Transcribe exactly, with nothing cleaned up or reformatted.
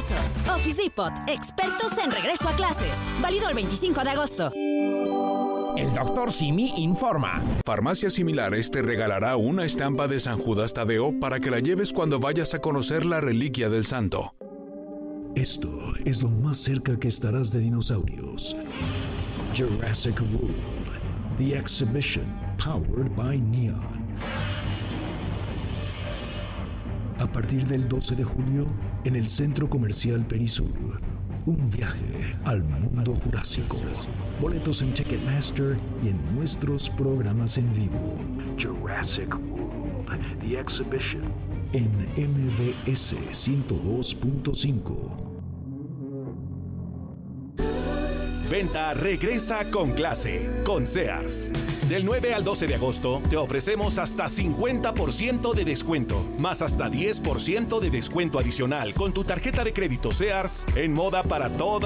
pesos. Office Depot, expertos en regreso a clases. Válido el veinticinco de agosto. El doctor Simi informa. Farmacias Similares te regalará una estampa de San Judas Tadeo para que la lleves cuando vayas a conocer la reliquia del santo. Esto es lo más cerca que estarás de dinosaurios. Jurassic World, The Exhibition, powered by Neon. A partir del doce de julio, en el Centro Comercial Perisur, un viaje al mundo jurásico. Boletos en Ticketmaster y en nuestros programas en vivo. Jurassic World, The Exhibition, en M B S ciento dos punto cinco. Venta regresa con clase, con Sears. Del nueve al doce de agosto te ofrecemos hasta cincuenta por ciento de descuento, más hasta diez por ciento de descuento adicional con tu tarjeta de crédito Sears en moda para toda